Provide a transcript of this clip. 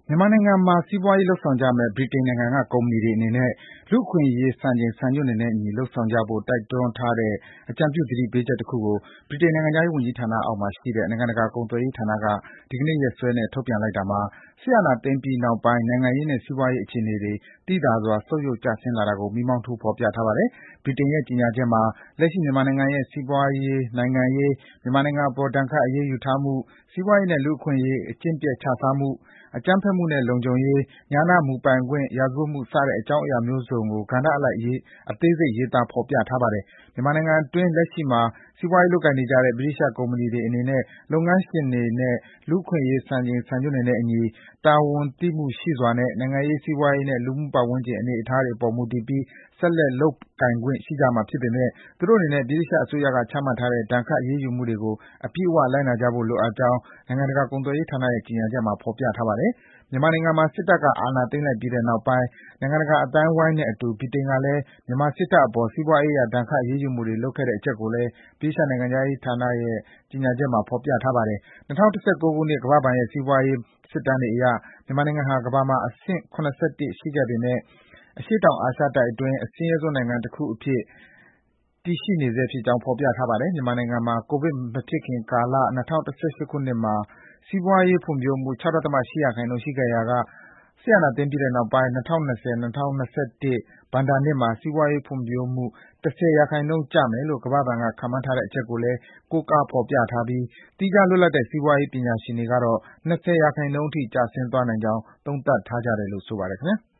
မြန်မာနိုင်ငံမှာ စီးပွားရေးလုပ်ဆောင်ကြမယ့် ဗြိတိန်နိုင်ငံက ကုမ္ပဏီတွေအနေနဲ့ လူ့အခွင့်အရေး စံချိန်စံညွှန်းတွေနဲ့အညီ လုပ်ဆောင်ကြဖို့ တိုက်တွန်းထားတဲ့ အကြံပြုသတိပေးချက်တခုကို ဗြိတိန်နိုင်ငံခြားရေးဝန်ကြီးဌာနအောက်မှာရှိတဲ့ နိုင်ငံတကာကုန်သွယ်ရေးဌာနက ဒီကနေ့ရက်စွဲနဲ့ ထုတ်ပြန်လိုက်တာမှာ စစ်အာဏာသိမ်းပြီးနောက်ပိုင်း နိုင်ငံရေးနဲ့ စီးပွားရေးအခြေအနေတွေ သိသာစွာ ဆုတ်ယုတ်ကျဆင်းလာတာကို မီးမောင်းထိုး ဖော်ပြထားပါတယ်။ ဗြိတိန်ရဲ့ ကြေညာချက်မှာ လက်ရှိ မြန်မာနိုင်ငံရဲ့ စီးပွားရေး၊ နိုင်ငံရေး၊ မြန်မာနိုင်ငံအပေါ် ဒဏ်ခတ်အရေးယူထားမှု၊ စီးပွားရေးနဲ့ လူ့အခွင့်အရေး အကျင့်ပျက်ခြစားမှု၊ အကြမ်းဖက်မှုနဲ့ လုံခြုံရေး၊ ဉာဏမူပိုင်ခွင့်၊ ရာဇဝတ်မှု စတဲ့ အကြောင်းအရာမျိုးစုံကို ကဏ္ဍအလိုက် အသေးစိတ် ရေးသား ဖော်ပြထားပါတယ်။ မြန်မာနိုင်ငံအတွင်း လက်ရှိမှာ စီးပွားရေးလုပ်ကိုင်နေကြတဲ့ ဗြိတိသျှကုမ္ပဏီတွေအနေနဲ့ လုပ်ငန်းရှင်တွေနဲ့ လူ့အခွင့်အရေး စံချိန်စံညွှန်းတွေနဲ့အညီ တာဝန်သိမှုရှိစွာနဲ့ နိုင်ငံရေး၊ စီးပွားရေးနဲ့ လူမှုပတ်ဝန်းကျင် အနေအထားတွေအပေါ် မူတည်ပြီး ဆက်လက် လုပ်ကိုင်ခွင့်ရှိကြမှာဖြစ်ပေမယ့် သူတို့အနေနဲ့ ဗြိတိသျှအစိုးရက ချမှတ်ထားတဲ့ ဒဏ်ခတ် အရေးယူမှုတွေကို အပြည့်အဝ လိုက်နာကြဖို့ လိုအပ်ကြောင်း နိုင်ငံတကာကုန်သွယ်ရေးဌာနရဲ့ ကြေညာချက်မှာ ဖော်ပြထားပါတယ်။ မြန်မာနိုင်ငံမှာ စစ်တပ်က အာဏာသိမ်းလိုက်ပြီးတဲ့နောက်ပိုင်း နိုင်ငံတကာအသိုင်းအဝိုင်းနဲ့အတူ ဗြိတိန်ကလည်း မြန်မာစစ်တပ်အပေါ် စီးပွားရေးအရ ဒဏ်ခတ် အရေးယူမှုတွေ လုပ်ခဲ့တဲ့အချက်ကိုလည်း ဗြိတိသျှနိုင်ငံခြားရေးဌာနရဲ့ ကြေညာချက်မှာ ဖော်ပြထားပါတယ်။ ၂၀၁၉ ခုနှစ် ကမ္ဘာ့ဘဏ်ရဲ့ စီးပွားရေးစစ်တမ်းတွေအရ မြန်မာနိုင်ငံဟာ ကမ္ဘာမှာ အဆင့် ၇၁ ရှိခဲ့ပေမယ့် အရှေ့တောင်အာရှတိုက်အတွင်း အဆင်းရဲဆုံးနိုင်ငံတခုအဖြစ် တည်ရှိနေဆဲဖြစ်ကြောင်း ဖော်ပြထားပါတယ်။ မြန်မာနိုင်ငံမှာ ကိုဗစ်မဖြစ်ခင်ကာလ ၂၀၁၈ ခုနှစ်မှာ စီးပွားရေးဖွံ့ဖြိုးမှု ၆.၈% ရှိခဲ့ရာက စစ်အာဏာသိမ်းပြီးတဲ့နောက်ပိုင်း ၂၀၂၀-၂၀၂၁ ဘဏ္ဍာနှစ်မှာ စီးပွားရေးဖွံ့ဖြိုးမှု ၁၀% ကျမယ်လို့ ကမ္ဘာ့ဘဏ်က ခန့်မှန်းထားတဲ့အချက်ကိုလည်း ကိုးကားဖော်ပြထားပြီး သီးခြားလွတ်လပ်တဲ့ စီးပွားရေးပညာရှင်တွေကတော့ ၂၀% အထိ ကျဆင်းသွားနိုင်ကြောင်း သုံးသပ်ထားကြတယ်လို့ ဆိုပါတယ်ခင်ဗျာ။